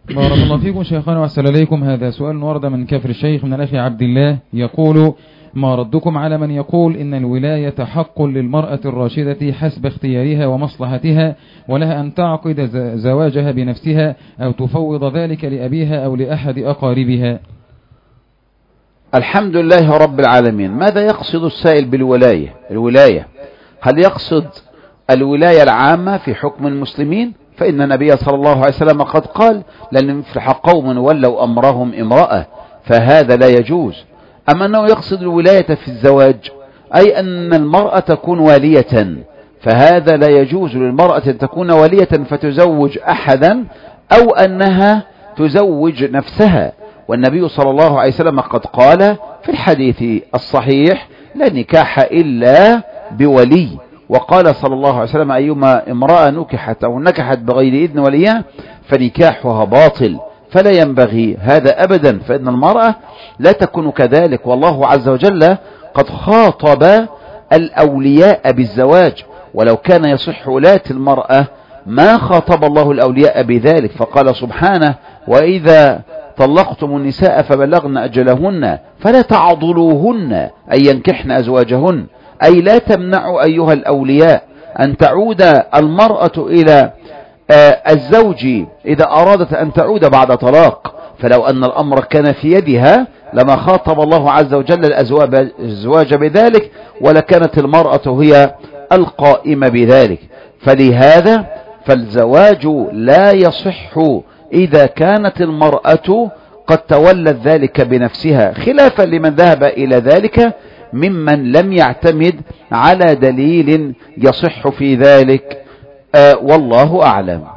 بارك الله فيكم شيخنا وأحسن إليكم. هذا سؤال ورد من كفر الشيخ من الأخ عبد الله يقول: ما ردكم على من يقول إن الولاية حق للمرأة الراشدة حسب اختيارها ومصلحتها، ولها أن تعقد زواجها بنفسها أو تفوض ذلك لأبيها أو لأحد أقاربها؟ الحمد لله رب العالمين. ماذا يقصد السائل بالولاية؟ هل يقصد الولاية العامة في حكم المسلمين؟ فإن النبي صلى الله عليه وسلم قد قال: لن يفلح قوم ولوا أمرهم امرأة، فهذا لا يجوز. أما أنه يقصد الولاية في الزواج، أي أن المرأة تكون والية، فهذا لا يجوز للمرأة أن تكون والية فتزوج أحدا أو أنها تزوج نفسها. والنبي صلى الله عليه وسلم قد قال في الحديث الصحيح: لا نكاح إلا بولي. وقال صلى الله عليه وسلم: أيما امرأة نكحت أو نكحت بغير إذن وليها فنكاحها باطل. فلا ينبغي هذا أبدا، فإن المرأة لا تكون كذلك. والله عز وجل قد خاطب الأولياء بالزواج، ولو كان يصح ولاة المرأة ما خاطب الله الأولياء بذلك، فقال سبحانه: وإذا طلقتم النساء فبلغن أجلهن فلا تعضلوهن أن ينكحن أزواجهن، أي لا تمنعوا أيها الأولياء أن تعود المرأة إلى الزوج إذا أرادت أن تعود بعد طلاق. فلو أن الأمر كان في يدها لما خاطب الله عز وجل الأزواج بذلك، ولكانت المرأة هي القائمة بذلك. فلهذا فالزواج لا يصح إذا كانت المرأة قد تولت ذلك بنفسها، خلافا لمن ذهب إلى ذلك ممن لم يعتمد على دليل يصح في ذلك، والله أعلم.